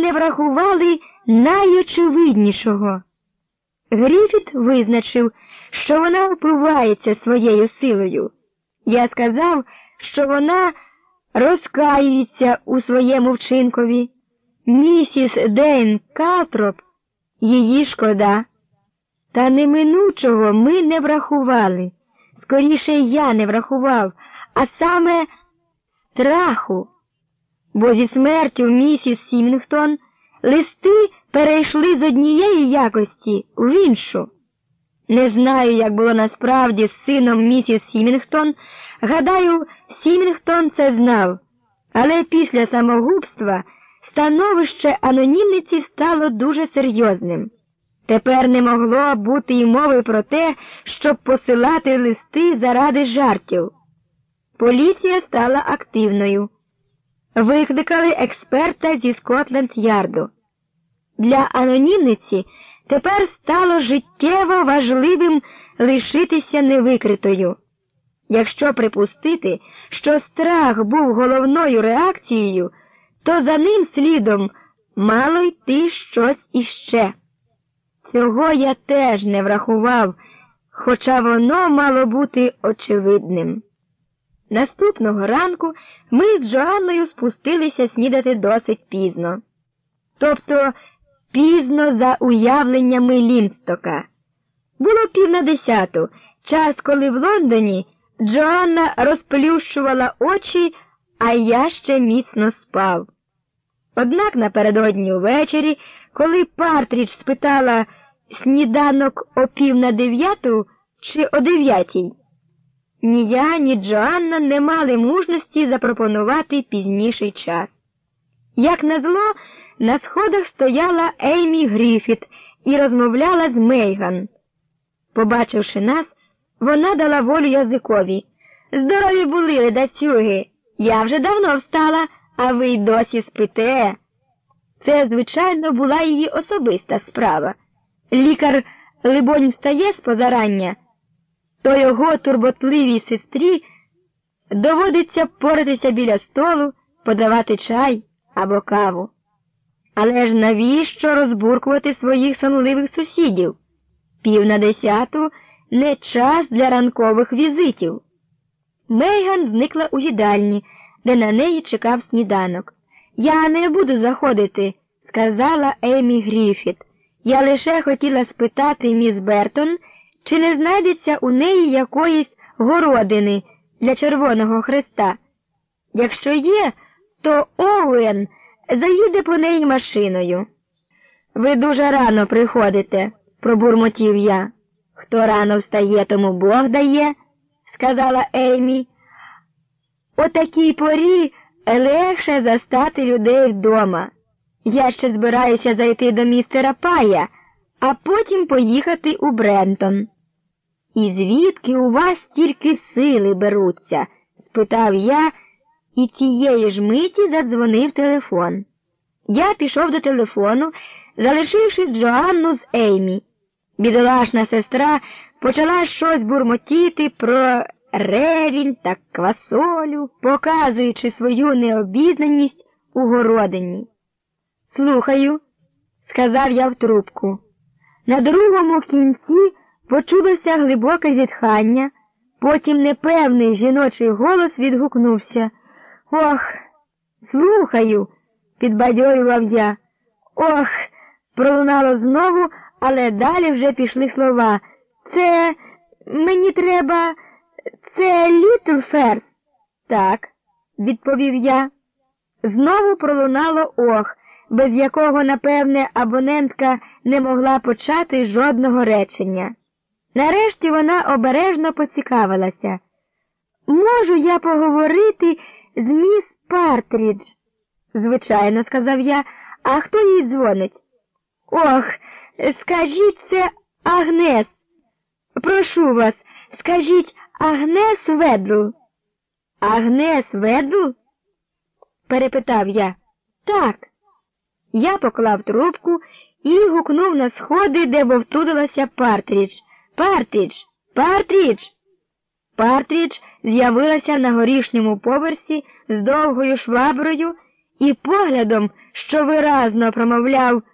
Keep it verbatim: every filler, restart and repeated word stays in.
не врахували найочевиднішого. Гріфіт визначив, що вона впивається своєю силою. Я сказав, що вона розкаюється у своєму вчинкові. Місіс Дейн Калтроп, її шкода. Та неминучого ми не врахували. Скоріше я не врахував, а саме страху. Бо зі смертю місіс Сімінгтон листи перейшли з однієї якості в іншу. Не знаю, як було насправді з сином місіс Сімінгтон. Гадаю, Сімінгтон це знав. Але після самогубства становище анонімниці стало дуже серйозним. Тепер не могло бути й мови про те, щоб посилати листи заради жартів. Поліція стала активною. Викликали експерта зі Скотланд-Ярду. Для анонімниці тепер стало життєво важливим лишитися невикритою. Якщо припустити, що страх був головною реакцією, то за ним слідом мало йти щось іще. Цього я теж не врахував, хоча воно мало бути очевидним. Наступного ранку ми з Джоанною спустилися снідати досить пізно. Тобто пізно за уявленнями Лінстока. Було пів на десяту, час, коли в Лондоні Джоанна розплющувала очі, а я ще міцно спав. Однак напередодні ввечері, коли Партрідж спитала сніданок о пів на дев'яту чи о дев'ятій, ні я, ні Джоанна не мали мужності запропонувати пізніший час. Як назло, на сходах стояла Еймі Гріфіт і розмовляла з Мейган. Побачивши нас, вона дала волю язикові. «Здорові були, ледацюги! Я вже давно встала, а ви й досі спите!» Це, звичайно, була її особиста справа. Лікар, либонь, встає з позарання, то його турботливій сестрі доводиться поратися біля столу, подавати чай або каву. Але ж навіщо розбуркувати своїх сонливих сусідів? Пів на десяту – не час для ранкових візитів. Мейган зникла у їдальні, де на неї чекав сніданок. «Я не буду заходити», – сказала Еймі Гріфіт. «Я лише хотіла спитати міс Бертон, чи не знайдеться у неї якоїсь городини для Червоного Хреста. Якщо є, то Оуен заїде по неї машиною». «Ви дуже рано приходите», – пробурмотів я. «Хто рано встає, тому Бог дає», – сказала Еймі. «О такій порі легше застати людей вдома. Я ще збираюся зайти до містера Пая, а потім поїхати у Брентон». «І звідки у вас тільки сили беруться?» – спитав я, і тієї ж миті задзвонив телефон. Я пішов до телефону, залишивши Джоанну з Еймі. Бідолашна сестра почала щось бурмотіти про ревінь та квасолю, показуючи свою необізнаність у городині. «Слухаю», – сказав я в трубку. На другому кінці почулося глибоке зітхання, потім непевний жіночий голос відгукнувся. «Ох, слухаю», – підбадьорював я. «Ох», – пролунало знову, але далі вже пішли слова. «Це... мені треба... це Літлферс?» «Так», – відповів я. Знову пролунало «ох», без якого, напевне, абонентка не могла почати жодного речення. Нарешті вона обережно поцікавилася. «Можу я поговорити з міс Партрідж?» «Звичайно», – сказав я. «А хто їй дзвонить?» «Ох, скажіть, це Агнес. Прошу вас, скажіть Агнес Ведл». «Агнес Ведл?» – перепитав я. «Так». Я поклав трубку і гукнув на сходи, де вовтузилася Партрідж. «Партрідж! Партрідж!» Партрідж з'явилася на горішньому поверсі з довгою шваброю і поглядом, що виразно промовляв